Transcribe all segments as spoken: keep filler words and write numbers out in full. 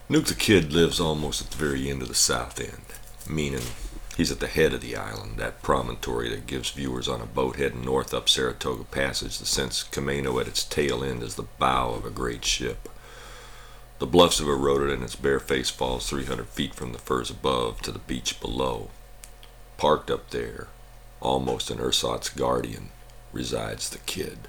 Nuke the Kid lives almost at the very end of the south end, meaning he's at the head of the island, that promontory that gives viewers on a boat heading north up Saratoga Passage the sense Camino at its tail end is the bow of a great ship. The bluffs have eroded and its bare face falls three hundred feet from the firs above to the beach below. Parked up there, almost an ersatz guardian, resides the Kid.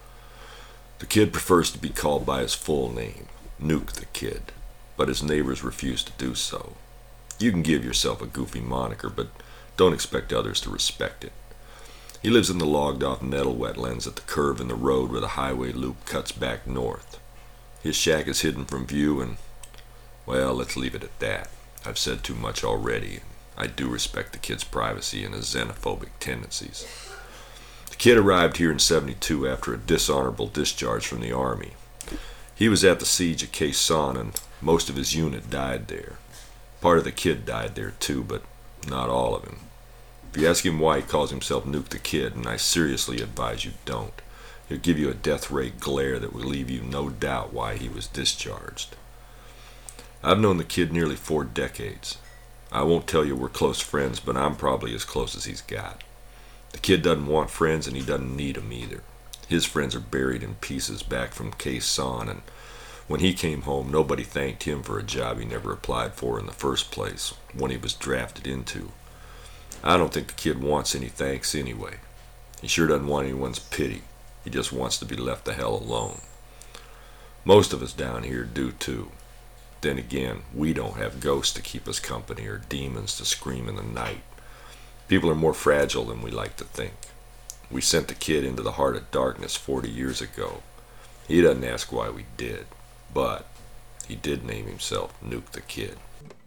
The Kid prefers to be called by his full name, Nuke the Kid, but his neighbors refuse to do so. You can give yourself a goofy moniker, but don't expect others to respect it. He lives in the logged-off nettle wetlands at the curve in the road where the highway loop cuts back north. His shack is hidden from view and, well, let's leave it at that. I've said too much already, and I do respect the Kid's privacy and his xenophobic tendencies. The Kid arrived here in seventy-two after a dishonorable discharge from the Army. He was at the siege of Khe Sanh, and most of his unit died there. Part of the Kid died there too, but not all of him. If you ask him why he calls himself Nuke the Kid, and I seriously advise you don't, he'll give you a death ray glare that will leave you no doubt why he was discharged. I've known the Kid nearly four decades. I won't tell you we're close friends, but I'm probably as close as he's got. The Kid doesn't want friends, and he doesn't need them either. His friends are buried in pieces back from Khe Sanh, and when he came home, nobody thanked him for a job he never applied for in the first place, when he was drafted into. I don't think the Kid wants any thanks anyway. He sure doesn't want anyone's pity. He just wants to be left the hell alone. Most of us down here do too. Then again, we don't have ghosts to keep us company or demons to scream in the night. People are more fragile than we like to think. We sent the Kid into the heart of darkness forty years ago. He doesn't ask why we did, but he did name himself Nuke the Kid.